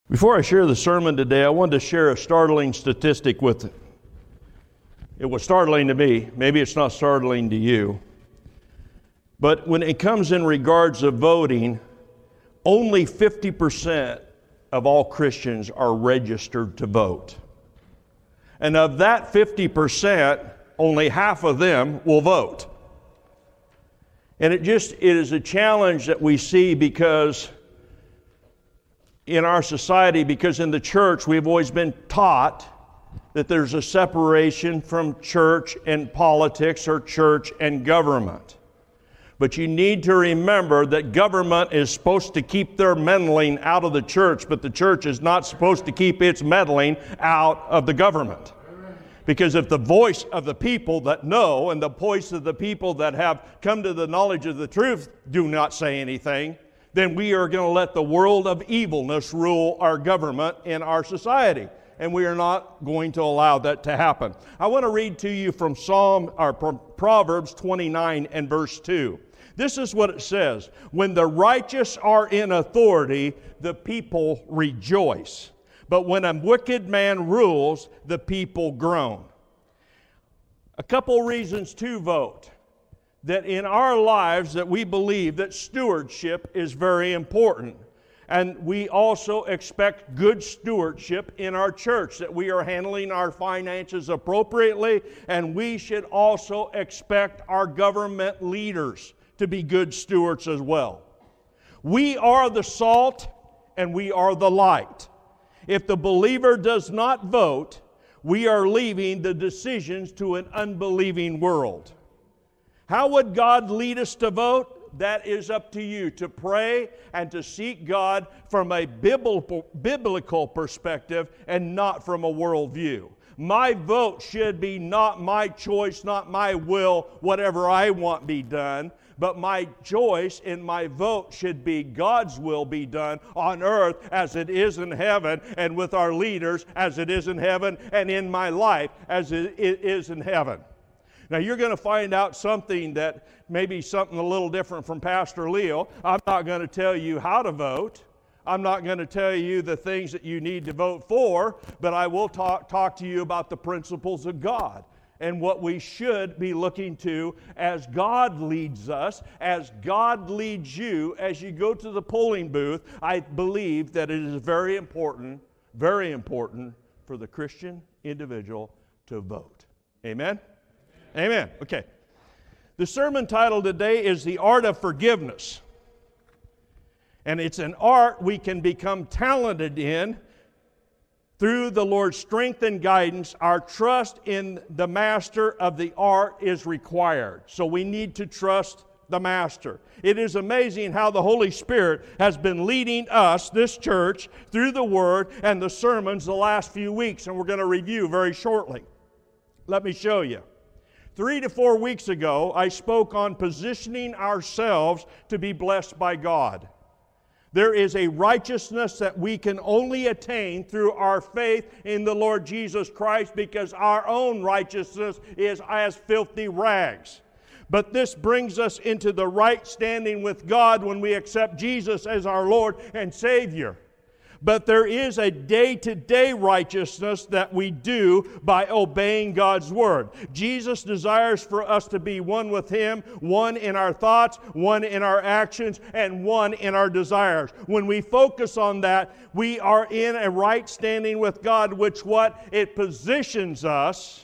Before I share the sermon today, I wanted to share a startling statistic with you. It was startling to me. Maybe it's not startling to you. But when it comes in regards of voting, only 50% of all Christians are registered to vote. And of that 50%, only half of them will vote. And it is a challenge that we see because in our society, because in the church we've always been taught that there's a separation from church and politics or church and government. But you need to remember that government is supposed to keep their meddling out of the church, but the church is not supposed to keep its meddling out of the government. Because if the voice of the people that know and the voice of the people that have come to the knowledge of the truth do not say anything, then we are going to let the world of evilness rule our government in our society. And we are not going to allow that to happen. I want to read to you from Proverbs 29 and verse 2. This is what it says: when the righteous are in authority, the people rejoice. But when a wicked man rules, the people groan. A couple reasons to vote. That in our lives that we believe that stewardship is very important. And we also expect good stewardship in our church, that we are handling our finances appropriately, and we should also expect our government leaders to be good stewards as well. We are the salt and we are the light. If the believer does not vote, we are leaving the decisions to an unbelieving world. How would God lead us to vote? That is up to you to pray and to seek God from a biblical perspective and not from a worldview. My vote should be not my choice, not my will, whatever I want be done, but my choice in my vote should be God's will be done on earth as it is in heaven, and with our leaders as it is in heaven, and in my life as it is in heaven. Now, you're going to find out something that maybe something a little different from Pastor Leo. I'm not going to tell you how to vote. I'm not going to tell you the things that you need to vote for, but I will talk to you about the principles of God and what we should be looking to as God leads us, as God leads you as you go to the polling booth. I believe that it is very important for the Christian individual to vote. Amen? Amen. Okay. The sermon title today is The Art of Forgiveness. And it's an art we can become talented in through the Lord's strength and guidance. Our trust in the master of the art is required. So we need to trust the master. It is amazing how the Holy Spirit has been leading us, this church, through the Word and the sermons the last few weeks. And we're going to review very shortly. Let me show you. 3 to 4 weeks ago, I spoke on positioning ourselves to be blessed by God. There is a righteousness that we can only attain through our faith in the Lord Jesus Christ, because our own righteousness is as filthy rags. But this brings us into the right standing with God when we accept Jesus as our Lord and Savior. But there is a day-to-day righteousness that we do by obeying God's Word. Jesus desires for us to be one with Him, one in our thoughts, one in our actions, and one in our desires. When we focus on that, we are in a right standing with God, which it positions us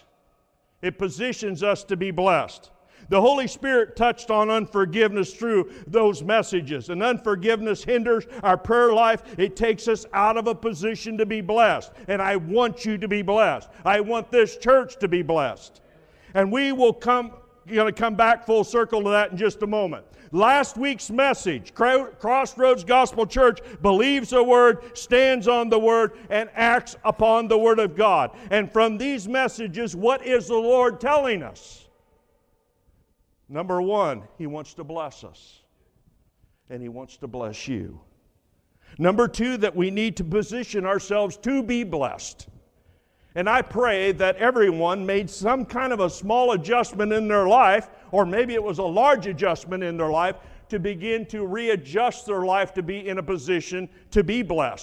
to be blessed. The Holy Spirit touched on unforgiveness through those messages. And unforgiveness hinders our prayer life. It takes us out of a position to be blessed. And I want you to be blessed. I want this church to be blessed. And we will going to come back full circle to that in just a moment. Last week's message, Crossroads Gospel Church believes the Word, stands on the Word, and acts upon the Word of God. And from these messages, what is the Lord telling us? Number one, He wants to bless us, and He wants to bless you. Number two, that we need to position ourselves to be blessed. And I pray that everyone made some kind of a small adjustment in their life, or maybe it was a large adjustment in their life, to begin to readjust their life to be in a position to be blessed.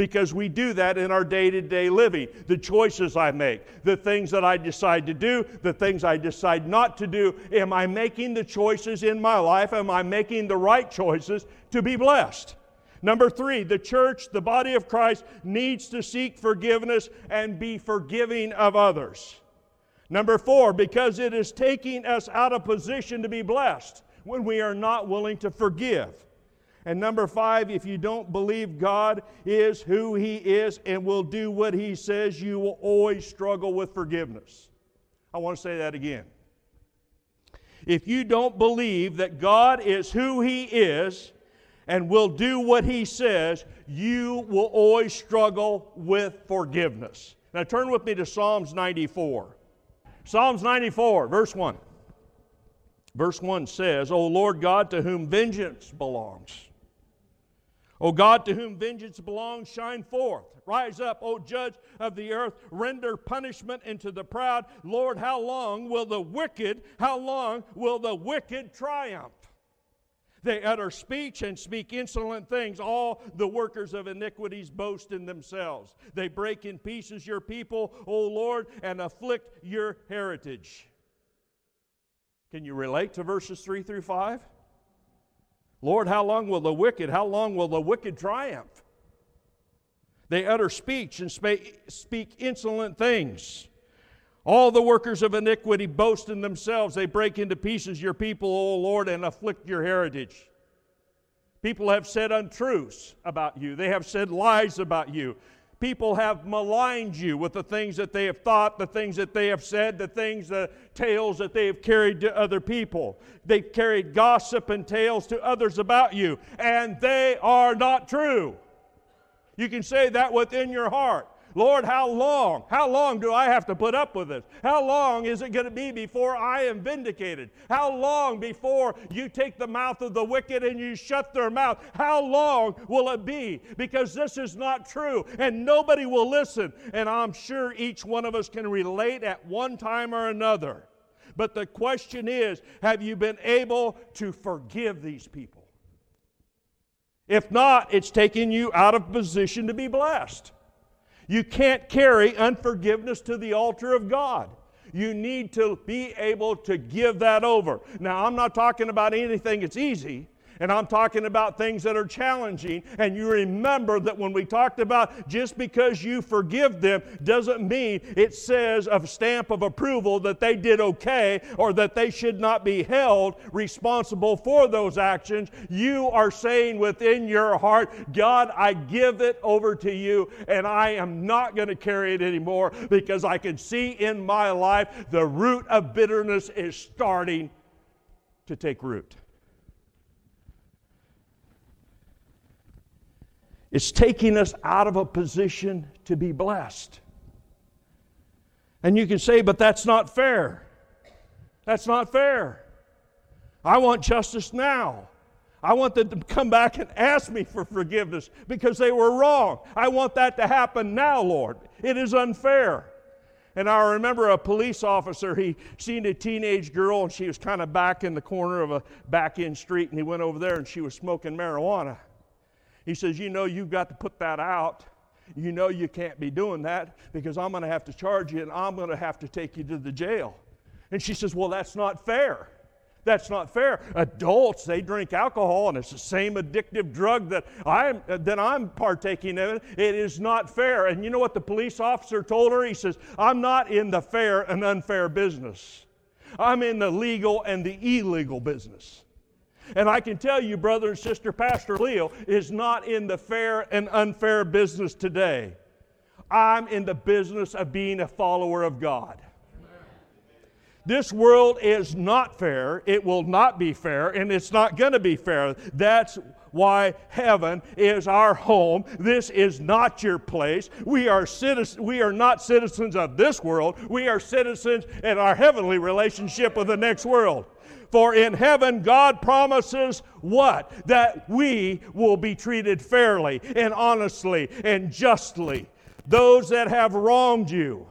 because we do that in our day-to-day living. The choices I make, the things that I decide to do, the things I decide not to do. Am I making the choices in my life? Am I making the right choices to be blessed? Number 3, the church, the body of Christ, needs to seek forgiveness and be forgiving of others. Number 4, because it is taking us out of position to be blessed when we are not willing to forgive. And number 5, if you don't believe God is who He is and will do what He says, you will always struggle with forgiveness. I want to say that again. If you don't believe that God is who He is and will do what He says, you will always struggle with forgiveness. Now turn with me to Psalms 94. Psalms 94, verse 1. Verse 1 says, O Lord God, to whom vengeance belongs. O God, to whom vengeance belongs, shine forth. Rise up, O judge of the earth. Render punishment unto the proud. Lord, how long will the wicked triumph? They utter speech and speak insolent things. All the workers of iniquities boast in themselves. They break in pieces your people, O Lord, and afflict your heritage. Can you relate to verses 3 through 5? Lord, how long will the wicked triumph? They utter speech and speak insolent things. All the workers of iniquity boast in themselves. They break into pieces your people, O Lord, and afflict your heritage. People have said untruths about you. They have said lies about you. People have maligned you with the things that they have thought, the things that they have said, the tales that they have carried to other people. They've carried gossip and tales to others about you, and they are not true. You can say that within your heart. Lord, how long? How long do I have to put up with this? How long is it going to be before I am vindicated? How long before you take the mouth of the wicked and you shut their mouth? How long will it be? Because this is not true and nobody will listen. And I'm sure each one of us can relate at one time or another. But the question is, have you been able to forgive these people? If not, it's taking you out of position to be blessed. You can't carry unforgiveness to the altar of God. You need to be able to give that over. Now, I'm not talking about anything that's easy, and I'm talking about things that are challenging. And you remember that when we talked about just because you forgive them doesn't mean it says a stamp of approval that they did okay or that they should not be held responsible for those actions. You are saying within your heart, God, I give it over to you and I am not going to carry it anymore because I can see in my life the root of bitterness is starting to take root. It's taking us out of a position to be blessed. And you can say, but that's not fair. That's not fair. I want justice now. I want them to come back and ask me for forgiveness because they were wrong. I want that to happen now, Lord. It is unfair. And I remember a police officer, he seen a teenage girl and she was kind of back in the corner of a back-end street, and he went over there and she was smoking marijuana. He says, you know, you've got to put that out. You know you can't be doing that because I'm going to have to charge you and I'm going to have to take you to the jail. And she says, well, that's not fair. That's not fair. Adults, they drink alcohol and it's the same addictive drug that I'm partaking in. It is not fair. And you know what the police officer told her? He says, I'm not in the fair and unfair business. I'm in the legal and the illegal business. And I can tell you, brother and sister, Pastor Leo is not in the fair and unfair business today. I'm in the business of being a follower of God. This world is not fair. It will not be fair, and it's not going to be fair. That's why heaven is our home. This is not your place. We are not citizens of this world. We are citizens in our heavenly relationship with the next world. For in heaven, God promises what? That we will be treated fairly and honestly and justly. Those that have wronged you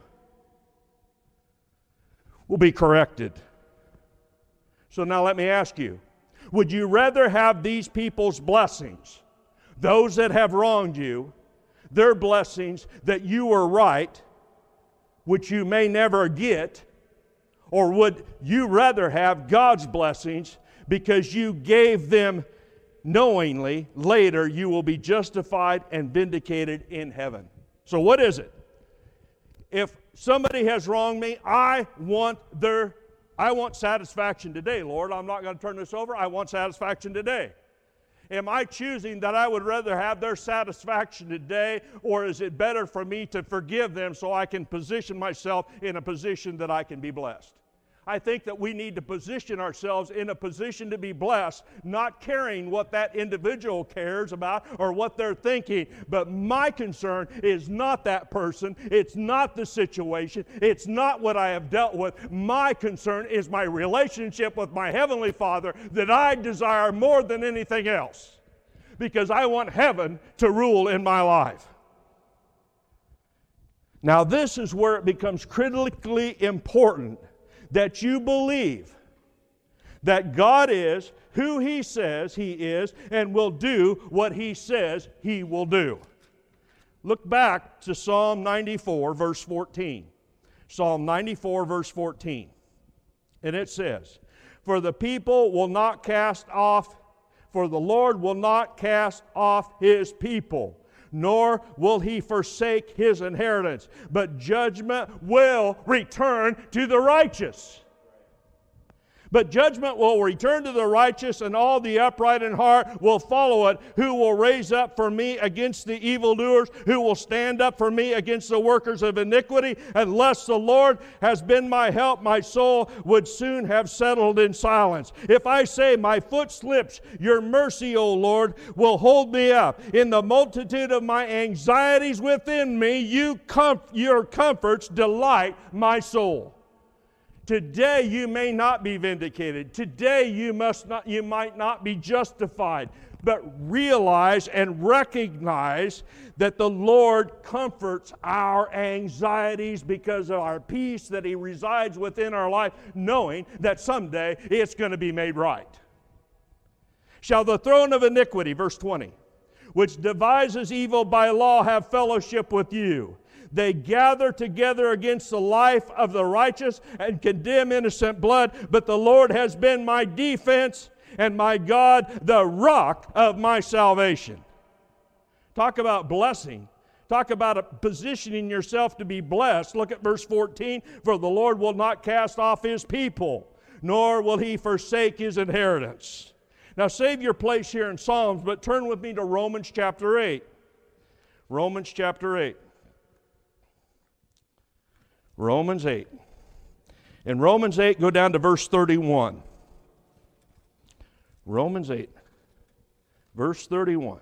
will be corrected. So now let me ask you, would you rather have these people's blessings, those that have wronged you, their blessings that you were right, which you may never get, or would you rather have God's blessings because you gave them knowingly? Later you will be justified and vindicated in heaven. So what is it? If somebody has wronged me, I want satisfaction today, Lord. I'm not going to turn this over. I want satisfaction today. Am I choosing that I would rather have their satisfaction today, or is it better for me to forgive them so I can position myself in a position that I can be blessed? I think that we need to position ourselves in a position to be blessed, not caring what that individual cares about or what they're thinking. But my concern is not that person. It's not the situation. It's not what I have dealt with. My concern is my relationship with my Heavenly Father that I desire more than anything else, because I want heaven to rule in my life. Now, this is where it becomes critically important that you believe that God is who He says He is and will do what He says He will do. Look back to Psalm 94, verse 14. Psalm 94, verse 14. And it says, "For the people will not cast off, for the Lord will not cast off His people, nor will He forsake His inheritance, but judgment will return to the righteous." But judgment will return to the righteous, and all the upright in heart will follow it. Who will raise up for me against the evildoers? Who will stand up for me against the workers of iniquity? Unless the Lord has been my help, my soul would soon have settled in silence. If I say my foot slips, your mercy, O Lord, will hold me up. In the multitude of my anxieties within me, your comforts delight my soul. Today you may not be vindicated. Today you might not be justified. But realize and recognize that the Lord comforts our anxieties because of our peace that He resides within our life, knowing that someday it's going to be made right. Shall the throne of iniquity, verse 20, which devises evil by law, have fellowship with you? They gather together against the life of the righteous and condemn innocent blood, but the Lord has been my defense and my God, the rock of my salvation. Talk about blessing. Talk about positioning yourself to be blessed. Look at verse 14. "For the Lord will not cast off His people, nor will He forsake His inheritance." Now save your place here in Psalms, but turn with me to Romans chapter 8. Romans chapter 8. Romans 8. In Romans 8, go down to verse 31. Romans 8, verse 31.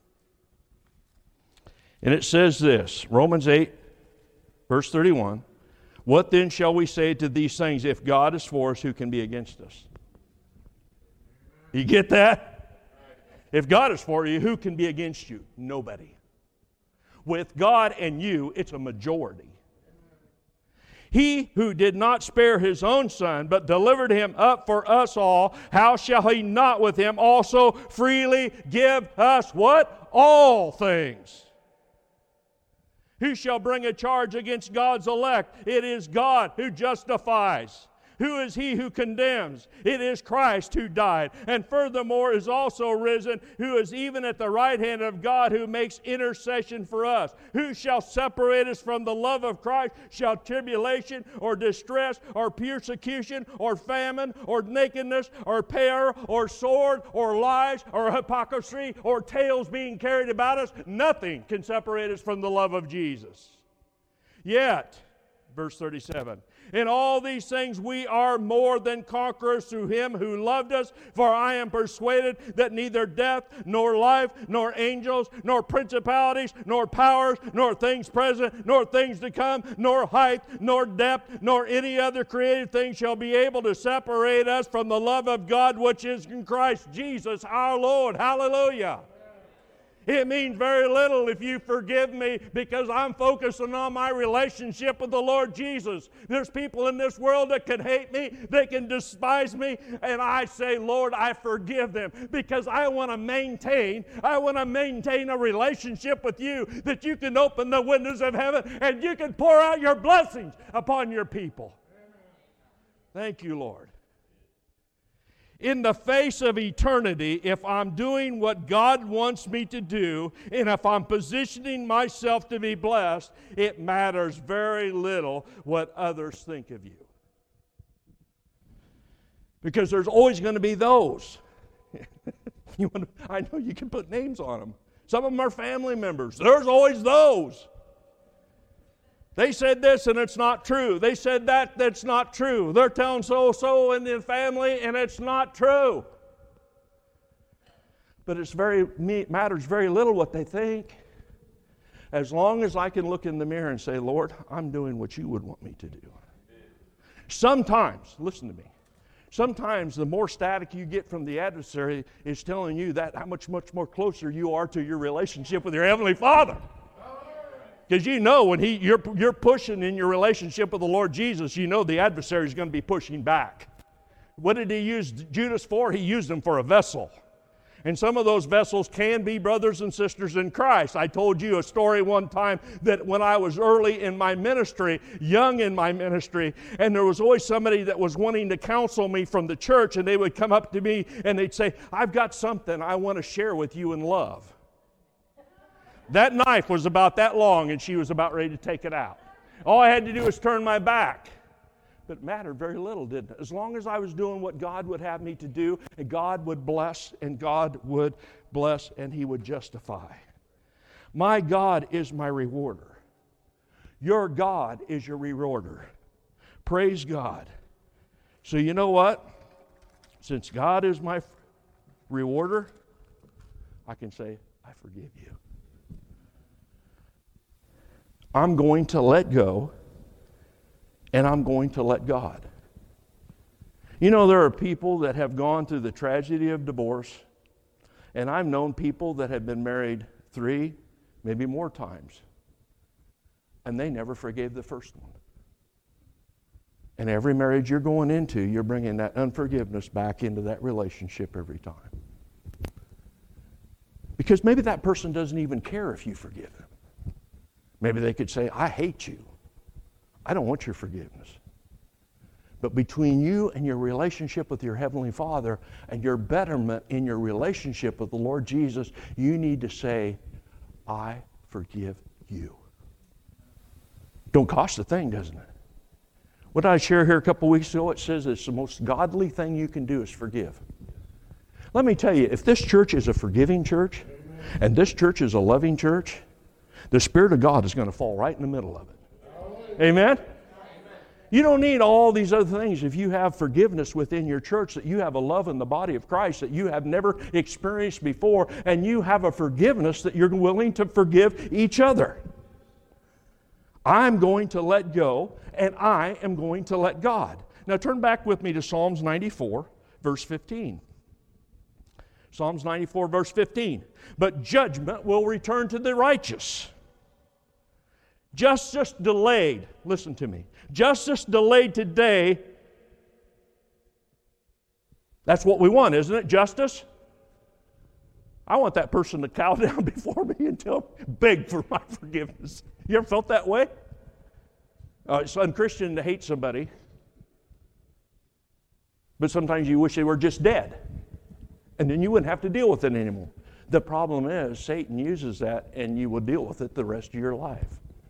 And it says this, Romans 8, verse 31, "What then shall we say to these things? If God is for us, who can be against us?" You get that? If God is for you, who can be against you? Nobody. With God and you, it's a majority. "He who did not spare His own Son, but delivered Him up for us all, how shall He not with Him also freely give us" what? "All things." Who shall bring a charge against God's elect? It is God who justifies. Who is he who condemns? It is Christ who died, and furthermore is also risen, who is even at the right hand of God, who makes intercession for us. Who shall separate us from the love of Christ? Shall tribulation or distress or persecution or famine or nakedness or peril or sword or lies or hypocrisy or tales being carried about us? Nothing can separate us from the love of Jesus. Yet, verse 37, "In all these things we are more than conquerors through Him who loved us. For I am persuaded that neither death, nor life, nor angels, nor principalities, nor powers, nor things present, nor things to come, nor height, nor depth, nor any other created thing shall be able to separate us from the love of God which is in Christ Jesus our Lord." Hallelujah. It means very little if you forgive me because I'm focusing on my relationship with the Lord Jesus. There's people in this world that can hate me, they can despise me, and I say, Lord, I forgive them because I want to maintain a relationship with you that you can open the windows of heaven and you can pour out your blessings upon your people. Thank you, Lord. In the face of eternity, if I'm doing what God wants me to do, and if I'm positioning myself to be blessed, it matters very little what others think of you. Because there's always going to be those. I know you can put names on them. Some of them are family members. There's always those. They said this and it's not true. They said that's not true. They're telling so in the family and it's not true. But it matters very little what they think. As long as I can look in the mirror and say, Lord, I'm doing what you would want me to do. Sometimes, listen to me, sometimes the more static you get from the adversary is telling you that how much more closer you are to your relationship with your Heavenly Father. Because you know when you're pushing in your relationship with the Lord Jesus, you know the adversary is going to be pushing back. What did he use Judas for? He used him for a vessel. And some of those vessels can be brothers and sisters in Christ. I told you a story one time that when I was early in my ministry, young in my ministry, and there was always somebody that was wanting to counsel me from the church, and they would come up to me and they'd say, I've got something I want to share with you in love. That knife was about that long, and she was about ready to take it out. All I had to do was turn my back. But it mattered very little, didn't it? As long as I was doing what God would have me to do, and God would bless, and God would bless, and He would justify. My God is my rewarder. Your God is your rewarder. Praise God. So you know what? Since God is my rewarder, I can say, I forgive you. I'm going to let go, and I'm going to let God. You know, there are people that have gone through the tragedy of divorce, and I've known people that have been married 3, maybe more times, and they never forgave the first one. And every marriage you're going into, you're bringing that unforgiveness back into that relationship every time. Because maybe that person doesn't even care if you forgive them. Maybe they could say, I hate you. I don't want your forgiveness. But between you and your relationship with your Heavenly Father and your betterment in your relationship with the Lord Jesus, you need to say, I forgive you. Don't cost a thing, doesn't it? What did I share here a couple weeks ago? It says it's the most godly thing you can do is forgive. Let me tell you, if this church is a forgiving church and this church is a loving church, the Spirit of God is going to fall right in the middle of it. Amen? You don't need all these other things if you have forgiveness within your church, that you have a love in the body of Christ that you have never experienced before, and you have a forgiveness that you're willing to forgive each other. I'm going to let go, and I am going to let God. Now turn back with me to Psalms 94, verse 15. Psalms 94, verse 15. But judgment will return to the righteous. Justice delayed, listen to me, justice delayed today, that's what we want, isn't it? Justice? I want that person to cow down before me and beg for my forgiveness. You ever felt that way? It's unchristian to hate somebody, but sometimes you wish they were just dead, and then you wouldn't have to deal with it anymore. The problem is Satan uses that, and you will deal with it the rest of your life.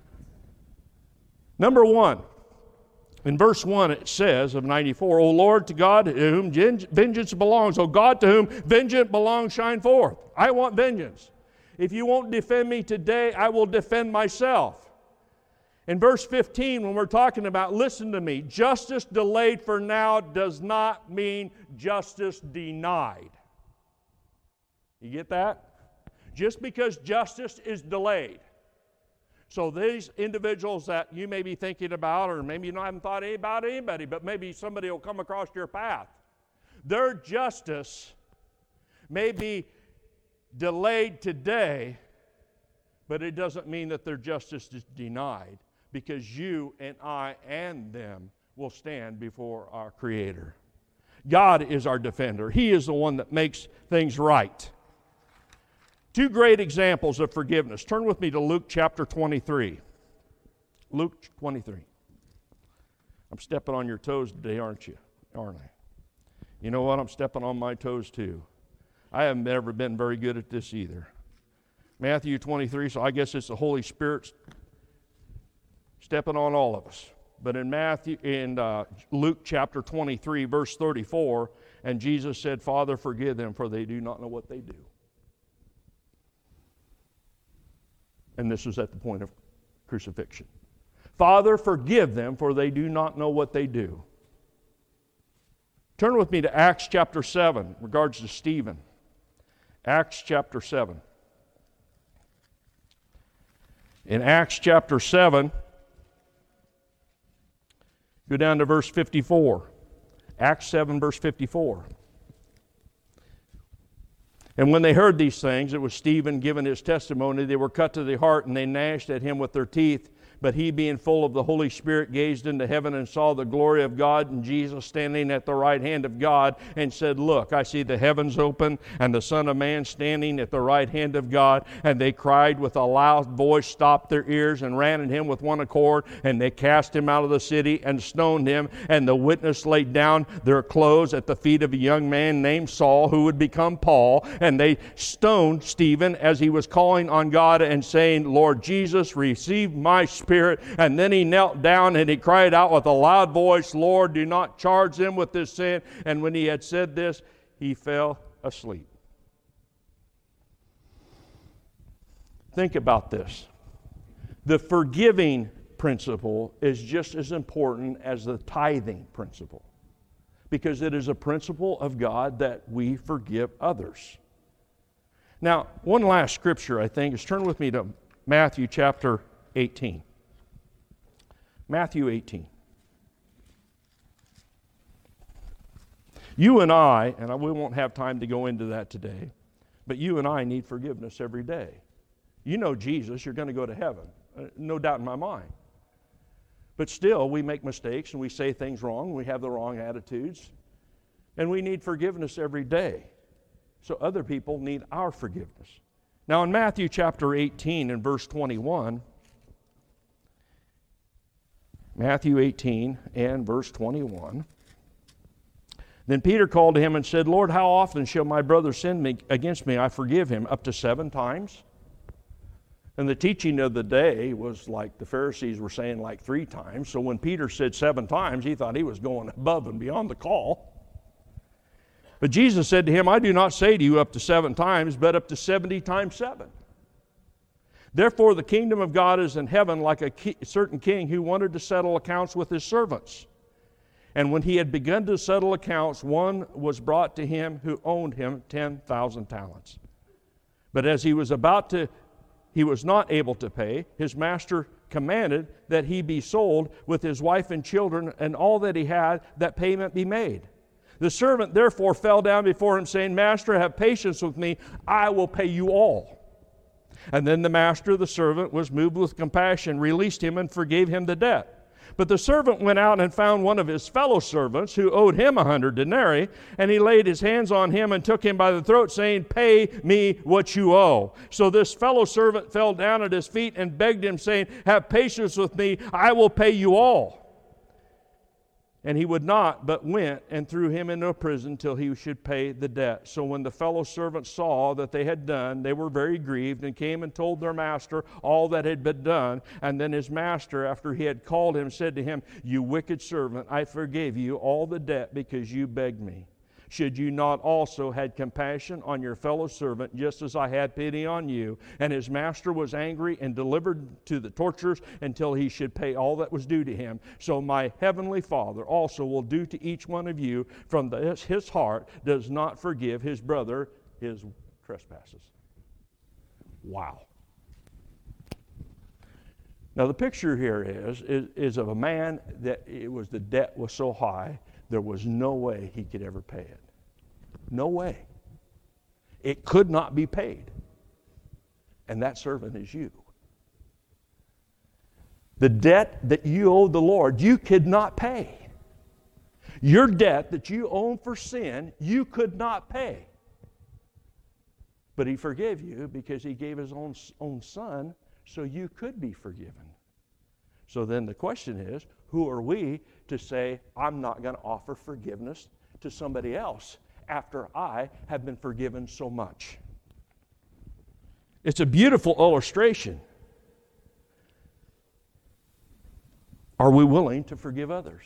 Number 1, in verse 1 it says of 94, O Lord, to God to whom vengeance belongs, O God to whom vengeance belongs, shine forth. I want vengeance. If you won't defend me today, I will defend myself. In verse 15, when we're talking about, listen to me, justice delayed for now does not mean justice denied. You get that? Just because justice is delayed. So these individuals that you may be thinking about, or maybe you haven't thought about anybody, but maybe somebody will come across your path. Their justice may be delayed today, but it doesn't mean that their justice is denied, because you and I and them will stand before our Creator. God is our defender. He is the one that makes things right. Two great examples of forgiveness. Turn with me to Luke chapter 23. Luke 23. I'm stepping on your toes today, aren't I? You know what? I'm stepping on my toes too. I haven't ever been very good at this either. Matthew 23, so I guess it's the Holy Spirit stepping on all of us. But in Luke chapter 23, verse 34, and Jesus said, Father, forgive them, for they do not know what they do. And this was at the point of crucifixion. Father, forgive them, for they do not know what they do. Turn with me to Acts chapter 7, in regards to Stephen. Acts chapter 7. In Acts chapter 7, go down to verse 54. Acts 7, verse 54. And when they heard these things, it was Stephen giving his testimony. They were cut to the heart, and they gnashed at him with their teeth. But he, being full of the Holy Spirit, gazed into heaven and saw the glory of God and Jesus standing at the right hand of God, and said, Look, I see the heavens open and the Son of Man standing at the right hand of God. And they cried with a loud voice, stopped their ears, and ran at him with one accord. And they cast him out of the city and stoned him. And the witness laid down their clothes at the feet of a young man named Saul, who would become Paul. And they stoned Stephen as he was calling on God and saying, Lord Jesus, receive my spirit. And then he knelt down and he cried out with a loud voice, Lord, do not charge them with this sin. And when he had said this, he fell asleep. Think about this. The forgiving principle is just as important as the tithing principle, because it is a principle of God that we forgive others. Now, one last scripture, I think, is turn with me to Matthew chapter 18. Matthew 18. You and I, and we won't have time to go into that today, but you and I need forgiveness every day. You know Jesus, you're going to go to heaven. No doubt in my mind. But still, we make mistakes and we say things wrong. We have the wrong attitudes. And we need forgiveness every day. So other people need our forgiveness. Now in Matthew chapter 18 and verse 21, Matthew 18 and verse 21. Then Peter called to him and said, Lord, how often shall my brother sin against me? I forgive him, up to 7 times? And the teaching of the day was like the Pharisees were saying like 3 times. So when Peter said 7 times, he thought he was going above and beyond the call. But Jesus said to him, I do not say to you up to 7 times, but up to 70 times 7. Therefore, the kingdom of God is in heaven like a certain king who wanted to settle accounts with his servants. And when he had begun to settle accounts, one was brought to him who owed him 10,000 talents. But as he was not able to pay, his master commanded that he be sold with his wife and children and all that he had, that payment be made. The servant therefore fell down before him, saying, Master, have patience with me, I will pay you all. And then the master of the servant was moved with compassion, released him, and forgave him the debt. But the servant went out and found one of his fellow servants who owed him 100 denarii, and he laid his hands on him and took him by the throat, saying, Pay me what you owe. So this fellow servant fell down at his feet and begged him, saying, Have patience with me, I will pay you all. And he would not, but went and threw him into a prison till he should pay the debt. So when the fellow servants saw that they had done, they were very grieved, and came and told their master all that had been done. And then his master, after he had called him, said to him, You wicked servant, I forgave you all the debt because you begged me. Should you not also had compassion on your fellow servant, just as I had pity on you? And his master was angry and delivered to the torturers until he should pay all that was due to him. So my heavenly Father also will do to each one of you from his heart does not forgive his brother his trespasses. Wow. Now the picture here is of a man that the debt was so high, there was no way he could ever pay it. No way. It could not be paid. And that servant is you. The debt that you owe the Lord, you could not pay. Your debt that you own for sin, you could not pay. But He forgave you because He gave His own Son so you could be forgiven. So then the question is, who are we to say, I'm not going to offer forgiveness to somebody else after I have been forgiven so much? It's a beautiful illustration. Are we willing to forgive others?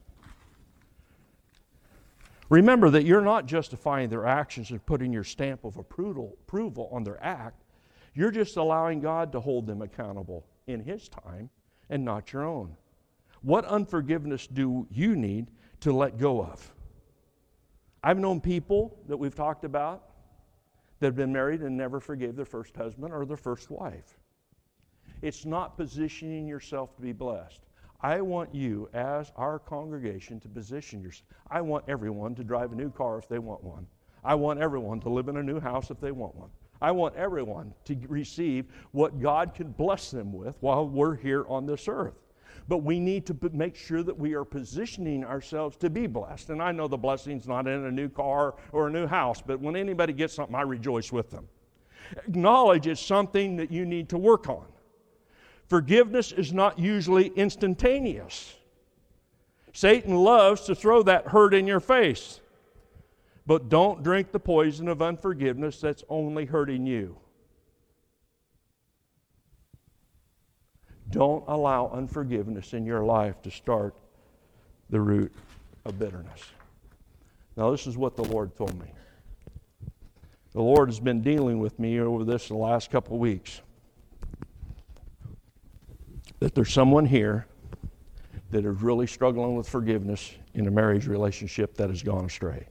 Remember that you're not justifying their actions and putting your stamp of approval on their act. You're just allowing God to hold them accountable in His time and not your own. What unforgiveness do you need to let go of? I've known people that we've talked about that have been married and never forgave their first husband or their first wife. It's not positioning yourself to be blessed. I want you, as our congregation, to position yourself. I want everyone to drive a new car if they want one. I want everyone to live in a new house if they want one. I want everyone to receive what God can bless them with while we're here on this earth. But we need to make sure that we are positioning ourselves to be blessed. And I know the blessing's not in a new car or a new house, but when anybody gets something, I rejoice with them. Acknowledge it's something that you need to work on. Forgiveness is not usually instantaneous. Satan loves to throw that hurt in your face. But don't drink the poison of unforgiveness that's only hurting you. Don't allow unforgiveness in your life to start the root of bitterness. Now, this is what the Lord told me. The Lord has been dealing with me over this the last couple of weeks. That there's someone here that is really struggling with forgiveness in a marriage relationship that has gone astray.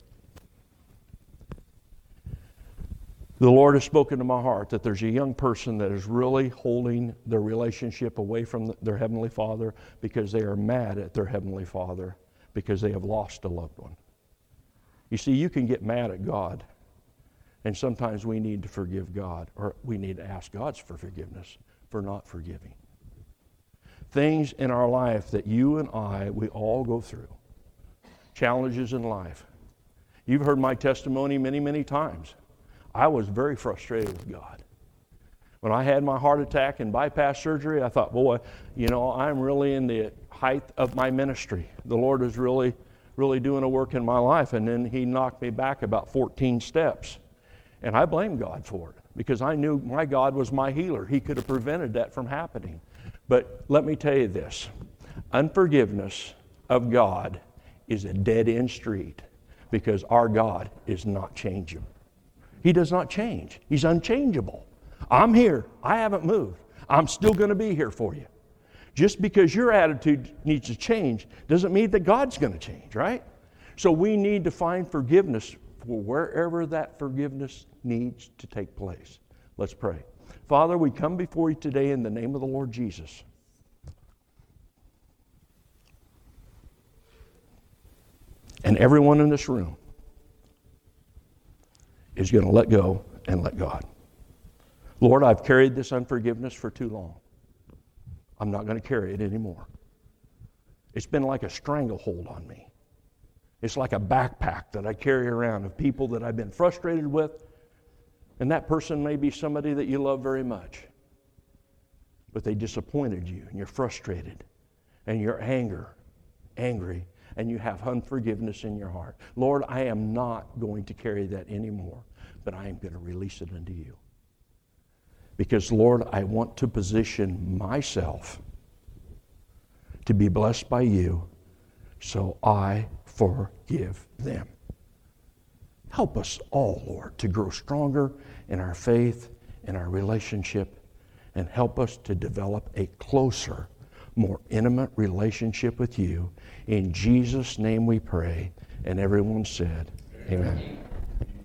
The Lord has spoken to my heart that there's a young person that is really holding their relationship away from their Heavenly Father because they are mad at their Heavenly Father because they have lost a loved one. You see, you can get mad at God, and sometimes we need to forgive God, or we need to ask God for forgiveness for not forgiving. Things in our life that you and we all go through. Challenges in life. You've heard my testimony many, many times. I was very frustrated with God. When I had my heart attack and bypass surgery, I thought, boy, I'm really in the height of my ministry. The Lord is really, really doing a work in my life. And then He knocked me back about 14 steps. And I blamed God for it because I knew my God was my healer. He could have prevented that from happening. But let me tell you this. Unforgiveness of God is a dead-end street because our God is not changeable. He does not change. He's unchangeable. I'm here. I haven't moved. I'm still going to be here for you. Just because your attitude needs to change doesn't mean that God's going to change, right? So we need to find forgiveness for wherever that forgiveness needs to take place. Let's pray. Father, we come before you today in the name of the Lord Jesus. And everyone in this room is going to let go and let God. Lord, I've carried this unforgiveness for too long. I'm not going to carry it anymore. It's been like a stranglehold on me. It's like a backpack that I carry around of people that I've been frustrated with. And that person may be somebody that you love very much. But they disappointed you, and you're frustrated, and you're angry, and you have unforgiveness in your heart. Lord, I am not going to carry that anymore, but I am going to release it unto you. Because, Lord, I want to position myself to be blessed by you, so I forgive them. Help us all, Lord, to grow stronger in our faith, in our relationship, and help us to develop a closer, more intimate relationship with you. In Jesus' name we pray. And everyone said, Amen.